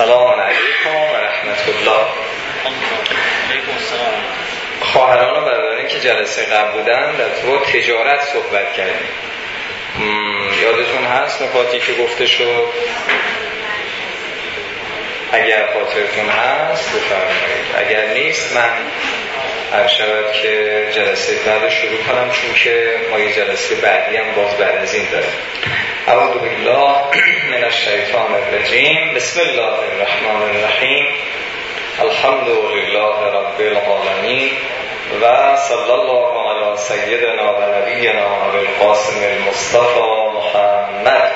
سلام علیکم و رحمت الله. خواهران و برادرانی که جلسه قبل بودن در تو تجارت صحبت کردیم. یادتون هست نکاتی که گفته شد؟ اگر خاطرتون هست بفرمایید، اگر نیست من هر شود که جلسه بعد شروع کنم، چون که ما یه جلسه بعدی هم باز بعد از این داریم. اعوذ بالله من الشیطان الرجیم. بسم الله الرحمن الرحیم. الحمد لله رب العالمین و صلی الله علی سیدنا و نبینا ابی القاسم المصطفى محمد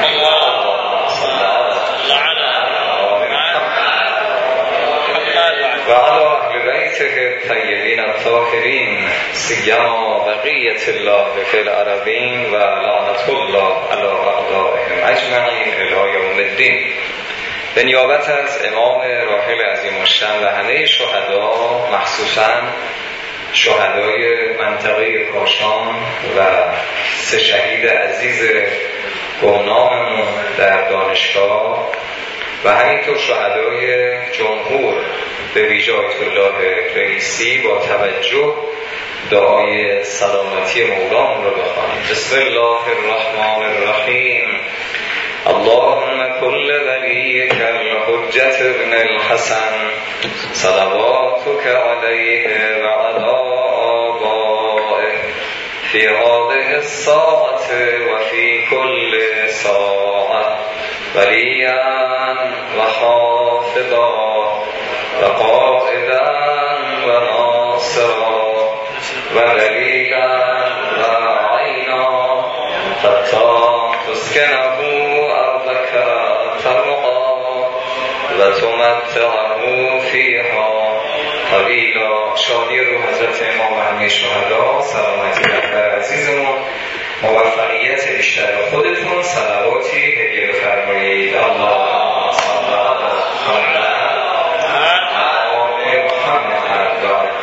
و علی اهل بیته الطیبین الطاهرین سیما بقیة الله فی الارضین و لعنة الله علی اعدائهم اجمعین الی یوم الدین. به نیابت از امام راحل عظیم الشأن و همه شهدا، مخصوصاً شهدای منطقه کاشان و 3 شهید عزیز گمناممون در دانشگاه و همینطور شهدای جمهور به ویژه آیت الله رئیسی، با توجه دعای سلامتی مولامون رو بخوانیم. بسم الله الرحمن الرحیم. اللهم كل وليك الحجة ابن الحسن صلواتك عليه وعلى آبائه في هذه الساعة وفي كل ساعة وليا وحافظا وقائدا وناصرا ودليلا وعينا حتى تسكنه و تمتعه فیها قلیلا. شادی رو حضرت امام و همه شهدا، سلامتی دختر عزیزمون، موفقیت بیشتر خودتون، صلواتی هدیه بفرمایید. اللهم صل علی محمد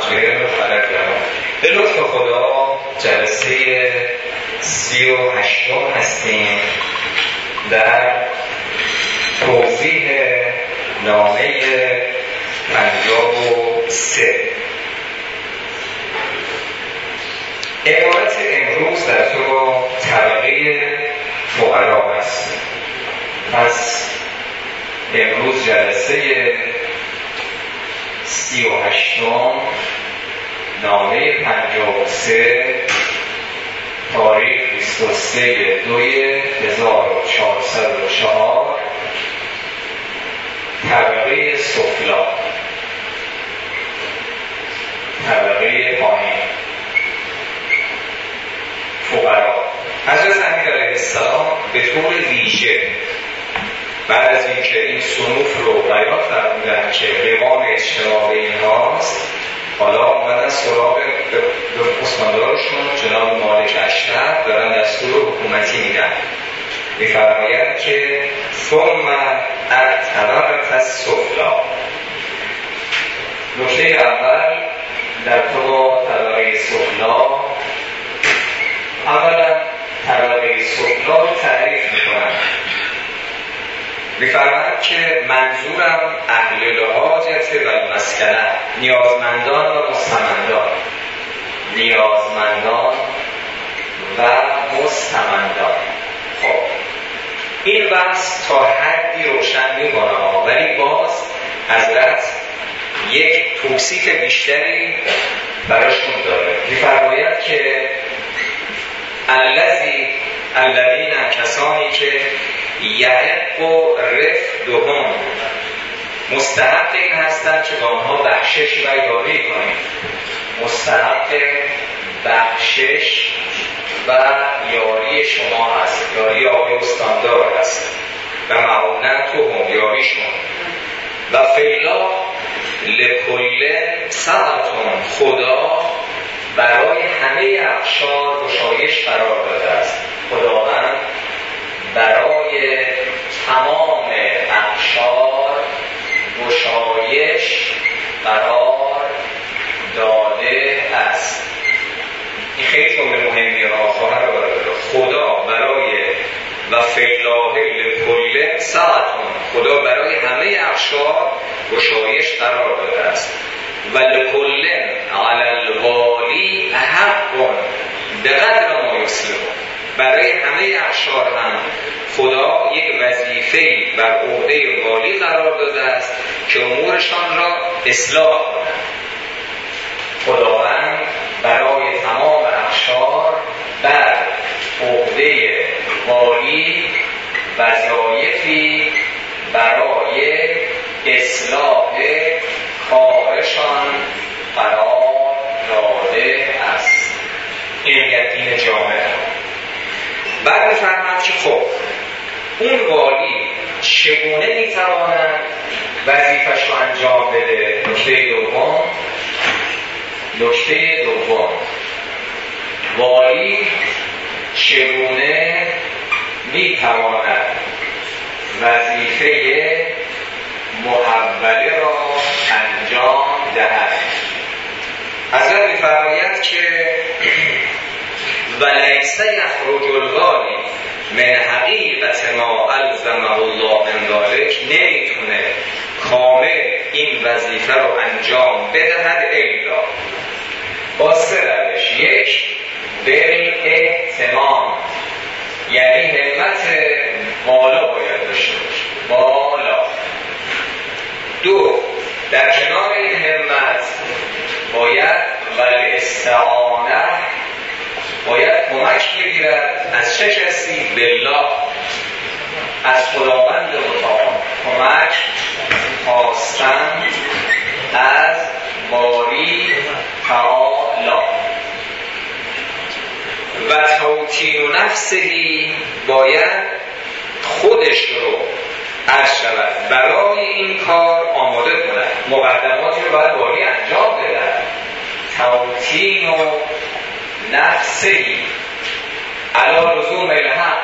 به لطف خدا جلسه 38 هستیم در توضیح نامه 53. عبارت امروز در تو طبقه فقرا است. پس امروز جلسه 38 نامه 53 تاریخ 23/2/1404 طبقه سفلا، طبقه پایین، فقرا. حضرت امیر علیه السلام به طور ویژه بعد از اینکه این صنوف رو بیان فرمودن که قوام اجتماع اینهاست، حالا اومدن سراغ فرماندارشون جناب مالک اشرف دارن دستور حکومتی میدن. میفرماید که ثم الطبقه السفلی. نکته اول در تو طبقه سفلا، اولا طبقه سفلا رو تعریف میکنن. میفرماید که منظورم اهل الحاجت و المسکنه، نیازمندان و مستمندان، نیازمندان و مستمندان. خب این بحث تا حدی روشن میکنه، ولی باز حضرت یک توصیف بیشتری براشون داره. میفرماید که الذین کسانی که یحق رفدهم، مستحق این هستند که با آنها بخشش و یاری کنید. مستحق بخشش و یاری شما هست، یاری آقای استاندار هست و معاونتهم، یاریشون. و فیلا لکل سعتون، خدا برای همه اقشار گشایش قرار داده است. خداوند برای تمام اقشار گشایش قرار داده است. این خیلی جمله مهمیه. خواهر خدا برای و فی الله لکل ساعتون، خدا برای همه ولکل علی الوالی حق به قدر ما یصلح. برای همه اقشار هم خدا یک وظیفه‌ای بر عهده والی قرار داده است که امورشان را اصلاح کند. خداوند برای تمام اقشار بر عهده والی وظایفی برای اصلاح کارشان قرار داده است. این دین جامع. بعد می‌فرماید که خب اون والی چگونه میتواند وظیفه‌اش رو انجام بده؟ نکته دوم والی چگونه میتواند وظیفه محوله را انجام دهد؟ حضرت می‌فرماید که ولیس یخرج الوالی من حقیقت ما الزمه الله من ذلک. نمیتونه کامل این وظیفه رو انجام بدهد الا با سه روش. یک، بالاهتمام، یعنی همت بالا باید داشته باشه، بالا. دو، در کنار این همت باید والاستعانه، باید کمک بگیرد از چه کسی؟ بالله، از خداوند متعال. کمک خواستن از باری تعالی. و توطین نفسهی، باید خودش رو عرض شود برای این کار آماده کند، مقدماتی رو باید باری انجام بدهد. توطین نفسهی علی لزوم الحق،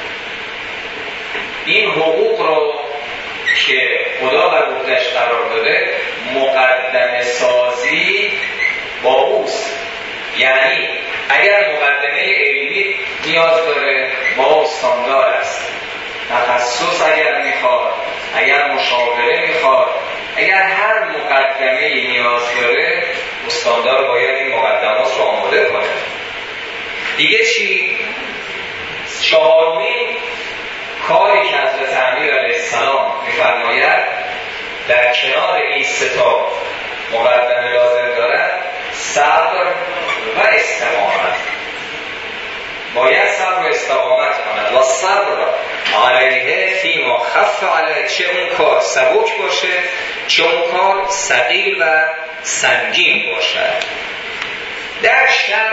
این حقوق رو که خدا بر عهده‌اش قرار داده مقدمه سازی با اوست. یعنی اگر مقدمه علمی نیاز داره با استاندار است، تخصص اگر میخواد، اگر مشاوره میخواد، اگر هر مقدمه نیاز داره استاندار باید این مقدمات رو آماده کنه. دیگه چی؟ چهارمین کاری که حضرت امیر علیه السلام می‌فرماید در کنار این سه تا مقدمه لازم دارد صبر و استقامت. باید صبر و استقامت کند. و صبر علیه فیما خف علیه، چه اون کار سبک باشه چه اون کار ثقیل و سنگین باشد. در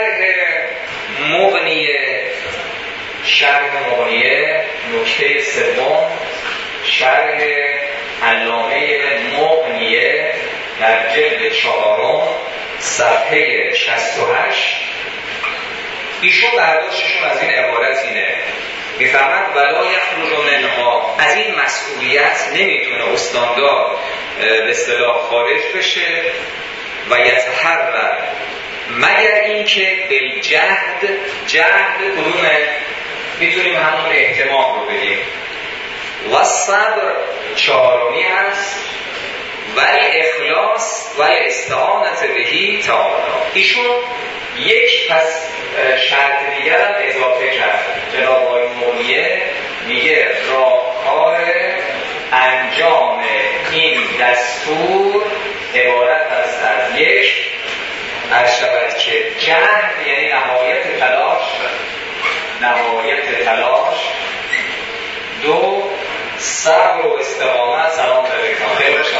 شرح مغنیه نکته سوم، شرح علامه مغنیه در جلد 4 صفحه 68، ایشون برداشتشون از این عبارت اینه، میفهمد ولا یخرج منها، از این مسئولیت نمیتونه استاندار به اصطلاح خارج بشه و یتحرر، مگر اینکه بالجهد. جهد کدومه؟ میتونیم همون اهتمام رو بگیم. و صبر چهارمی هست، ولی اخلاص و استعانت بهی تعالی. ایشون یک پس شرط دیگر هم اضافه کرد. جناب آقای مغنیه میگه راهکار انجام این دستور عبارت است از یک، عرض شود که جهد یعنی نهایت تلاش. دو، صبر و استقامت. سلام علیکم. خیلی خوش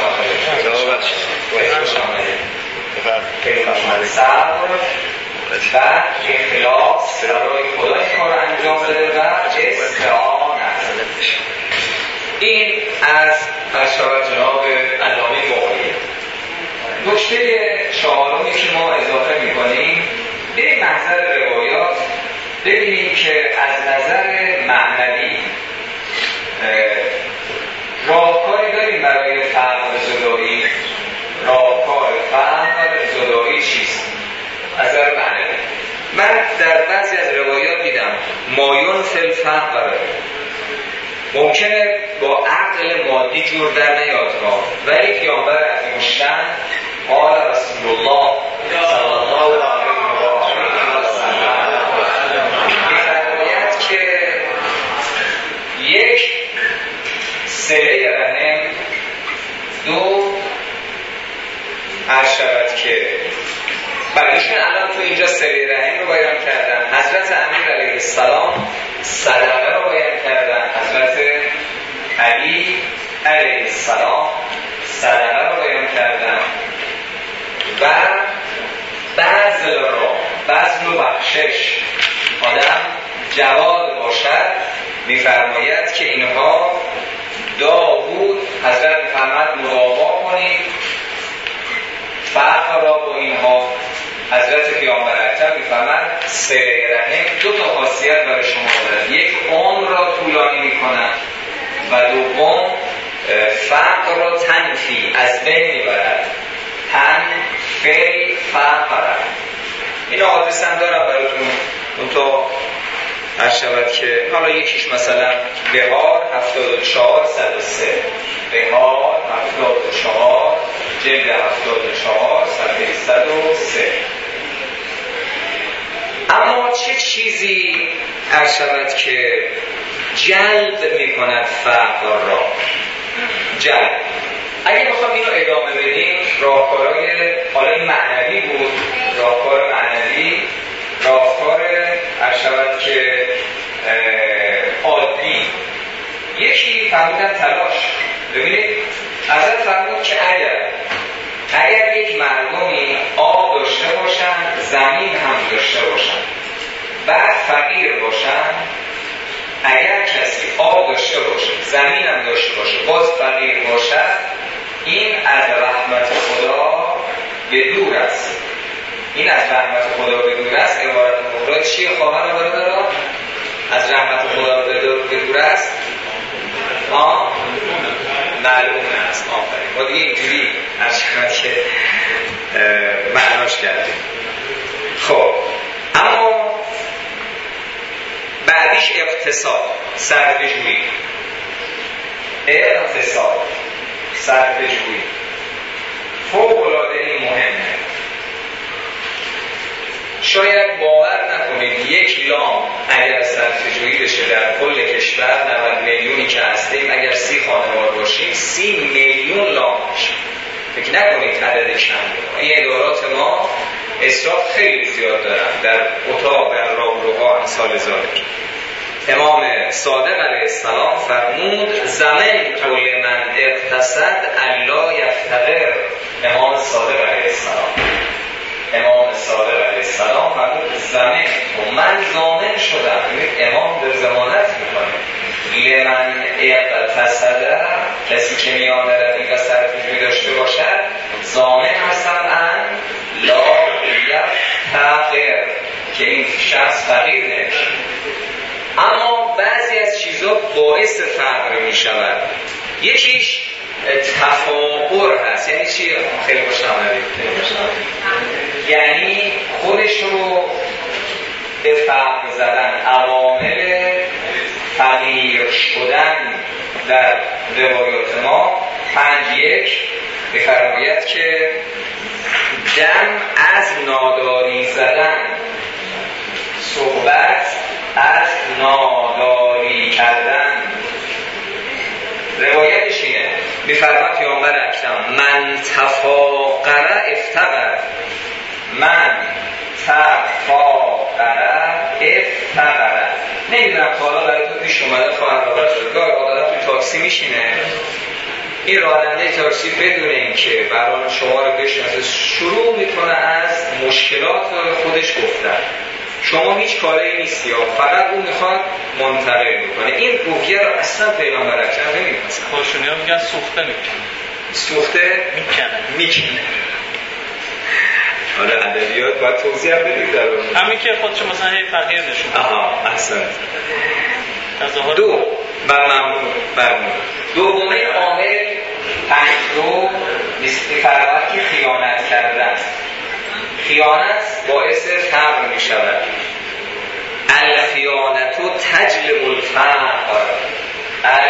آمدید. صبر و اخلاص برای خدا این کار انجام بده و استعانت. این از اشاره جناب علامه مغنیه. نکته چهارمی که ما اضافه می‌کنیم، به محضر روایات ببینیم که از نظر معنوی راهکاری داریم برای فهم زدایی. راهکار فهم زدایی چیست؟ از نظر معنوی من در بعضی از روایات دیدم مایون فی الفهم برای ممکنه با عقل مادی جور در نیاد، ولی پیامبر عظیم‌الشأن قال رسول الله صلی الله علیه و سلم می‌فرماید که یک صله رحم، دو شود که برایشون الان تو اینجا صله رحم رو بیان کردن، حضرت امیر علیه السلام صدقه رو بیان کردن، حضرت علی علیه السلام صدقه رو بیان کردن و بذل و بخشش. آدم جواد باشد، میفرماید که اینها داوود حضرت میفرماید مراقبه کنید فرق را با اینها. حضرت پیامبر اکرم میفرماید صله رحم دو تا خاصیت برای شما دارد، یک عمر را طولانی میکند و دوم فقر را تنفی از بین میبرد. تنفی فقر. این حادثه هم دارم براتون، اون تا هر شود که حالا یکیش مثلا بهار 74-103 بهار 74 جلد 74 صفحه 103. اما چه چیزی هر شود که جلب می کند فقر را؟ جلب. اگه بخوام اینو ادامه بدیم، راهکارهای حالا معنوی بود، راهکار معنوی، راهکار هر شود که عادی. یکی فرمودن تلاش. ببینید حضرت فرمود که اگر یک مردمی آب داشته باشن، زمین هم داشته باشن، بعد فقیر باشن، اگر کسی آب داشته باشه، زمین هم داشته باشه، باز فقیر باشد، این از رحمت خدا به دور است. این از رحمت خدا به دور است. عبارت مفرد چیه خواهر و برادران؟ از رحمت خدا به دور است. معلومه است. آفرین. ما دیگه اینجوری از شکمت که معناش کردیم. خب اما بعدیش اقتصاد، صرفه‌جویی. اقتصاد، صرفه‌جویی فوق‌العاده مهمه. شاید باور نکنید یک لام اگر صرفه‌جویی بشه در کل کشور 90 میلیونی که هستیم، اگر 30 خانوار باشیم 30 میلیون لام میشه. فکر نکنید عدد کم. این ادارات ما اسراف خیلی زیاد دارن در اتاق، در راهروها، امثال ذالک. امام صادق علیه السلام فرمود زمن طول من اقتصد الا یفتقر. امام صادق علیه السلام فرمود زمن و من ضامن شدم. امام در ضمانت میکنه لمن اقتصد، کسی که میان رفیق و صرفه‌جویی داشته باشد، ضامن هستم ان لا یفتقر، که این شخص فقیر نمیشه. اما بعضی از چیزها باعث فقر می شود. یکیش تفاخر هست. یعنی چی؟ خیلی خوشم آمدید. یعنی خودش رو به فقر زدن. عوامل فقیر شدن در روایات ما 5:1 می‌فرماید که دم از ناداری زدن، صحبت از ناداری کردن. روایتش اینه، می‌فرماید پیامبر اکرم من تفاقر افتقر، من تفاقر افتقر. نمیدونم تا حالا برای تو پیش اومده خواهر را برزدگار آدم تو تاکسی میشینه، این راننده تاکسی بدون این که برای شما رو بشناسه شروع میکنه از مشکلات خودش گفتن. شما هیچ کاری نیستی یا فقط اون میخواد منتقل میکنه. این روحیه رو اصلا پیغمبر اکرم نمیپسند. خودشونی ها میگن سوخته میکنه. سوخته میکنه. حالا ادبیات باید توضیح بدید در اون. همین که خودشون مثلا هی فقیر نشون. احسن. دو ممنون. دومین عامل 5 میفرماید که خیانت کردن. خیانت باعث فقر می شود. الخیانت تجلب الفقر.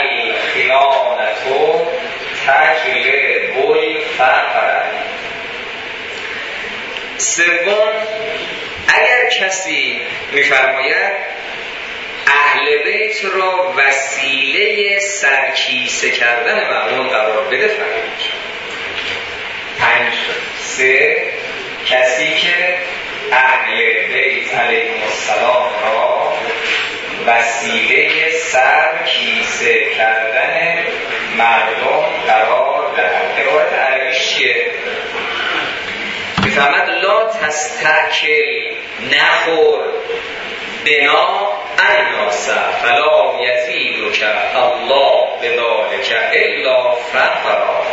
الخیانت تجلب الفقر. سوم، اگر کسی میفرماید اهل بیت را وسیله سرکیسه کردن مأمون قرار بده فرمایش. 5. کسی که اهل بیت علیهم السلام را وسیله سرکیسه کردن مردم قرار دهد. عبارت عربیش چیه؟ بفهمد لا تستأکل، نخور، بنا الناس فلا یزیدک الله بذلک الا فقرا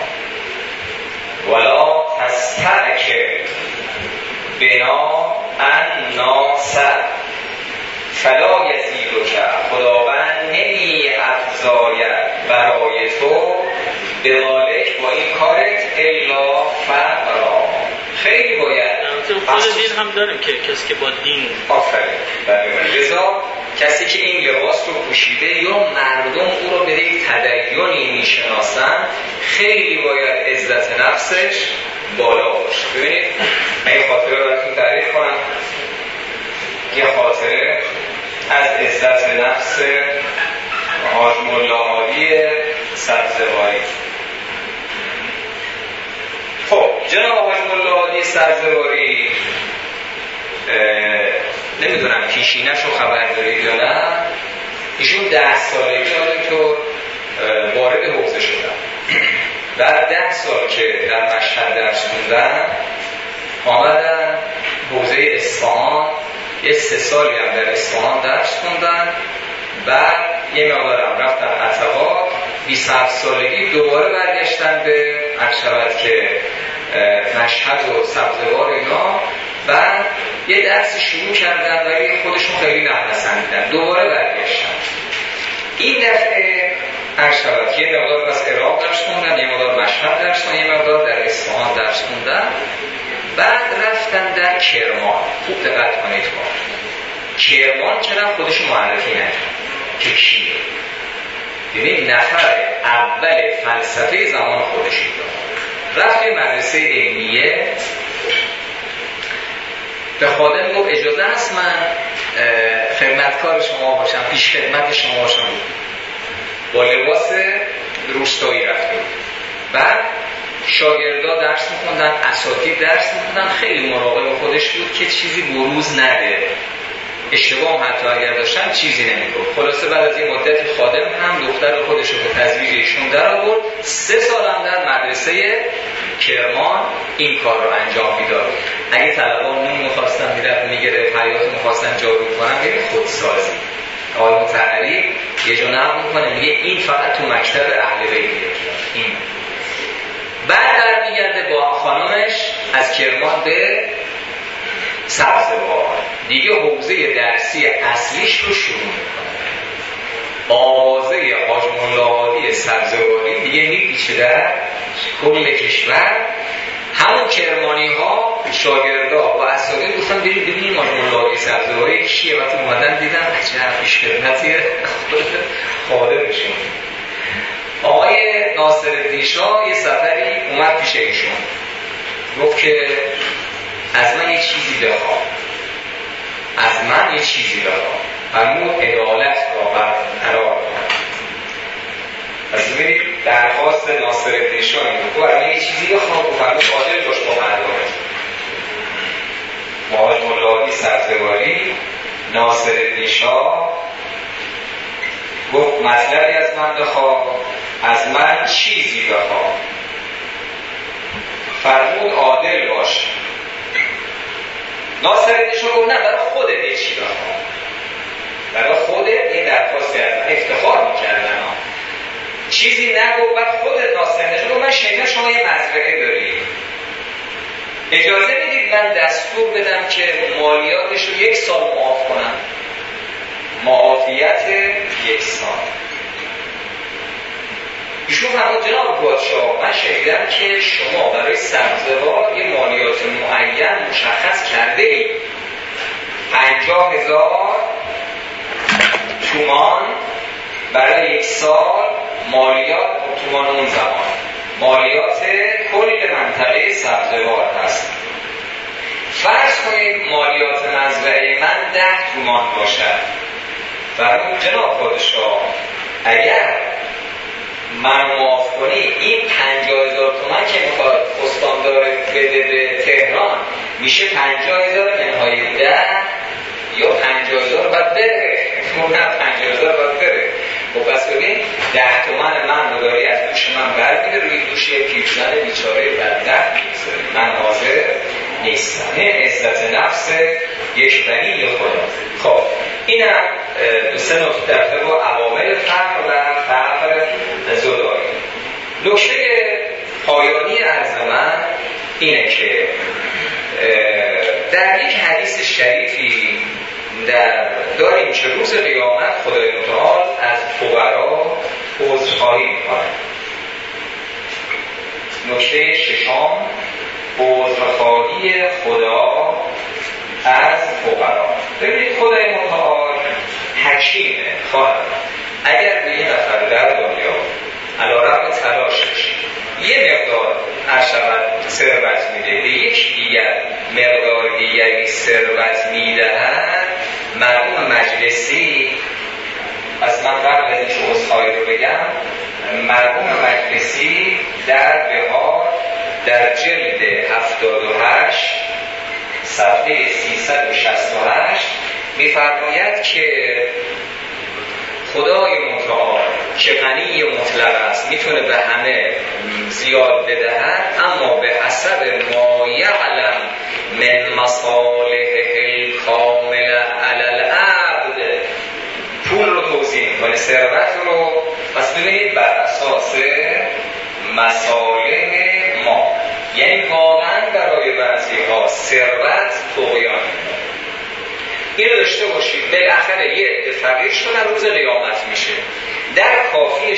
ولا تستأکل بنا الناس فلا یزیدک، خداوند نمی افزاید برای تو بذلک با این کارت الا فقرا. خیلی باید خود دین هم داریم که کسی که با دین آفرین رضا کسی که این لباس رو پوشیده یا مردم او رو به یک تدیانی میشناسن خیلی باید عزت نفسش بالا باشه. ببینید من یه خاطره براتون تعریف کنم، یه خاطره از عزت نفس حاج ملا عالی سبزواری. خب جناب حاج ملا عالی سبزواری نمیدونم پیشینش رو خبر دارید یا نه، ایشون 10 سالگی تو وارد حوزه شدن. بعد 10 سال که در مشهد درس خوندن آمدن حوزه اصفهان، یه 3 سالی هم در اصفهان درس خوندن. بعد یه مقدارم رفتن عتبات، 27 سالگی دوباره برگشتن به عرشبت که مشهد و سبزوار اینا. بعد یه درس شروع کردن ولی خودشون خیلی نپسندیدن، دوباره برگشتن. این دفعه عرشبت که یه مقدار بس عراق درس خوندن، یه مقدار مشهد درس خوندن، یه مقدار در اصفهان درس خوندن. بعد رفتن در کرمان. خوب دقت کنید کرمان چرا خودشون معرفی نکرد که کیه. ببین نفر اول فلسفه زمان خودشون داد. رفت یه مدرسه علمیه، به خادم گفت اجازه هست من خدمتکار شما باشم، پیش خدمت شما باشم. با لباس روستایی رفته. بعد شاگردا درس می‌خوندن، اساتید درس می‌خوندن، خیلی مراقب خودش بود که چیزی بروز نده. اشتباه حتی اگر داشتن چیزی نمیگفت. خلاصه بعد از این مدت خادم هم دختر خودش رو به تزویج ایشون در آورد. 3 سال هم در مدرسه کرمان این کار رو انجام میداد. اگه طلبان نون می‌خواستن میگرفت، حیات می‌خواستن جارو کنن، ببین خودسازی. آقای مطهری یه جا نقل می‌کنه میگه این فقط تو مکتب اهل بیت این. بعد برمیگرده با خانمش از کرمان به سبزوار، دیگه حوزه درسی اصلیش رو شروع میکنه. آوازه حاج ملا عالی سبزواری دیگه میپیچه در کل کشور. همون کرمانی ها شاگردا و اساتید گفتن ببینیم حاج ملا عالی سبزواری کیه. وقتی اومدن دیدن عجب پیش خدمتی خادمشون. آقای ناصرالدین شاه یه سفری اومد پیش ایشون، گفت که از من یه چیزی بخواه، از من یه چیزی بخواه. فرمود عدالت را برقرار کنم. از ببینید درخواست ناصرالدین شاه این بود، از من یه چیزی بخواه، فرمود عادل باش با مردمه. حاج ملا عالی سبزواری ناصرالدین شاه گفت مطلبی از من بخواه، از من چیزی بخواه. فرمود عادل باش. ناصرالدین شاه گفت نه برای خودت یه چی بخواه، برای خودت یه درخواستی از من. افتخار میکردن چیزی نگفت. بعد خودت ناصرالدین شاه گفت من شنیدم شما یه مزرعه داری، اجازه میدید من دستور بدم که مالیاتش رو 1 سال معاف کنم، معافیت 1 سال. ایشون فرمود جناب پادشاه من شنیدم که شما برای سبزوار یه مالیات معین مشخص کرده اید، 50,000 تومان برای 1 سال مالیات تومان اون زمان مالیات کل منطقه سبزوار هست. فرض کنید مالیات مزرعه من 10 تومان باشد. فرمود جناب پادشاه اگر من معاف کنی این 50,000 تومان که میخواد استاندار بده به تهران میشه 50,000 منهای 10 یا 50,000 باید بره. اون هم 50,000 باید بره. خب پس ببین 10 تومن من رو داری از دوش من برمیده روی دوش یه پیرزن بیچاره بدبخت میگذاری. من حاضر نیستم. این عزت نفس یک بنی خدا. خب اینم 2 نکته در طب عوامل فقر و فقر زدایی. نکته پایانی عرض من اینه که در یک حدیث شریفی داریم که روز قیامت خدای متعال از فقرا عذرخواهی میکنه. نکته ششم عذرخواهی خدا از فقرا. ببینید خدای متعال حکیمه. خواهد اگر به این نفر در دنیا علیرغم تلاشش یه مقدار ثروت میده به یک دیگر مقدار دیگری ثروت میدهد، مرحوم مجلسی از من قبل از اینکه عذرخواهی رو بگم، مرحوم مجلسی در بهار در جلد 78 صفحه 368 میفرماید که خدای متعال که غنی مطلق است میتونه به همه زیاد بدهد، اما به حسب ما یعلم من مصالحه الکامل علی العبد پول رو توزیع میکنه، ثروت رو. پس ببینید بر اساس مصالح ما، یعنی واقعا برای بعضی ها ثروت طغیان. اینو داشته باشید بالاخره یه عده فقیر شدن روز قیامت میشه. در کافی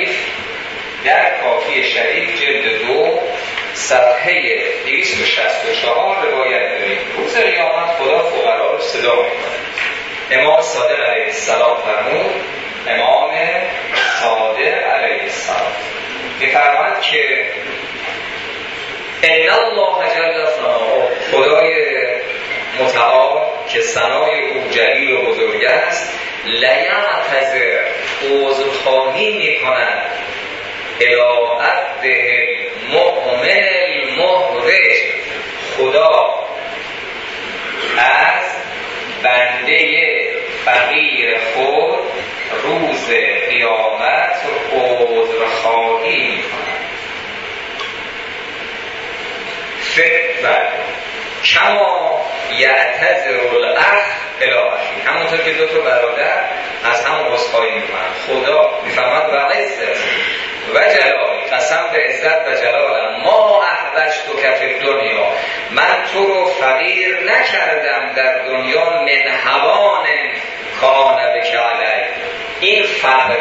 شریف جلد 2 صفحه 264 روایت داریم روز قیامت خدا فقرا رو صدا میکنه. امام صادق علیه السلام فرمود، امام صادق علیه السلام میفرماد که ان الله جل ثناؤه، خدای متعال که ثنای او جلیل و بزرگ است، لیعتذر عذرخواهی میکند الی عبده المؤمن المحرج، خدا از بنده فقیر خود روز قیامت عذرخواهی میکند. فعلا کما یعتذر الاخ الی اخیه، همونطور که دو تا برادر از هم عذرخواهی میکنن. خدا میفهمد و عزت و جلال، قسم به عزت و جلالم، ما احوجتک فی الدنیا، من تو رو فقیر نکردم در دنیا، من هوان کان بک علی، این فقر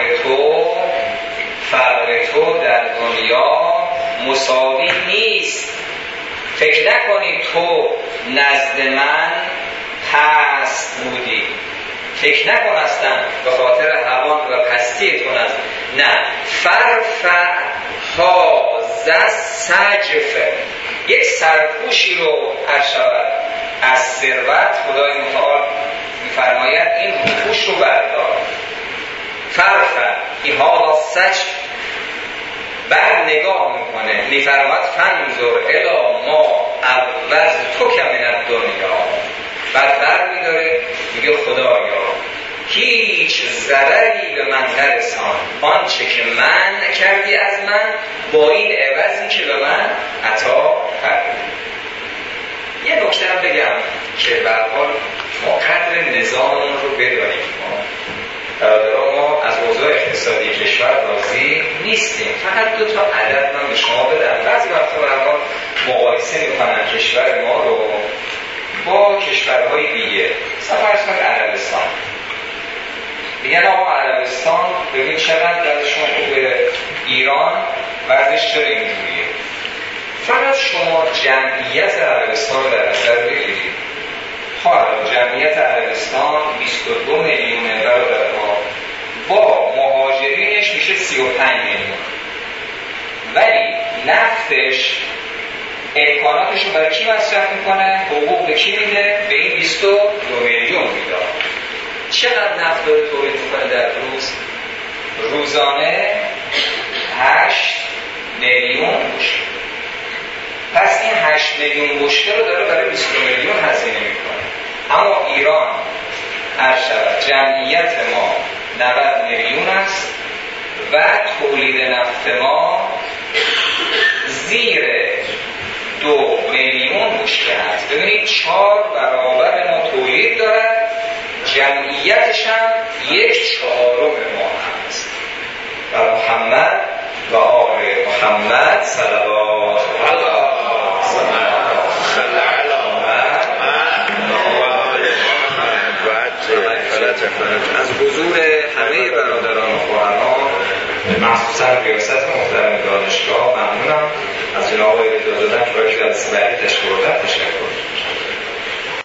تو در دنیا مساوی نیست. فکر نکنی تو نزد من پست بودی، فکر نکن اصلا به خاطر هوان و پستی تو نزد، نه. فرفع هذا السجف، یک سرپوشی رو شود از ثروت خدای متعال میفرماید این روپوش رو بردار. فرفع هذا السجف، بعد نگاه میکنه میفرماد فنظر الی ما عوضتک من الدنیا، بعد بر میداره میگه خدایا هیچ ضرری به من نرسان، آنچه که من کردی از من با این عوضی که به من عطا کردی. یه نکته هم بگم که به هر حال ما قدر نظاممون رو بدانیم. ما از اوضاع اقتصادی کشور راضی نیستیم. فقط 2 تا عدد من به شما بدم. بعضی وقتا به هر حال مقایسه میکنن کشور ما رو با کشورهای دیگه. فرض کنید عربستان، میگن آقا عربستان ببین چقدر وضعشون خوبه، ایران وضعش چرا اینجوریه. فقط شما جمعیت عربستان رو در نظر بگیرید. حالا جمعیت عربستان 22 میلیونه برادرها، با مهاجرینش میشه 35 میلیون، ولی نفتش امکاناتش رو برای کی مصرف میکنه؟ حقوق به کی میده؟ به این 22 میلیون میده. چقدر نفت داره تولید میکنه در روز؟ روزانه 8 میلیون بشکه. پس این 8 میلیون بشکه رو داره برای 22 میلیون هزینه میکنه. اما ایران هر شود جمعیت ما 90 میلیون است و تولید نفت ما زیر 2 میلیون بشکه هست. ببینید 4 برابر ما تولید دارد، جمعیتش هم 1/4 ما هست. و محمد و آل محمد صلوات الله از حضور همه برادران و خواهران، مخصوصا ریاست محترم دانشگاه ممنونم. از جناب آقای اجازه دادن که جلسه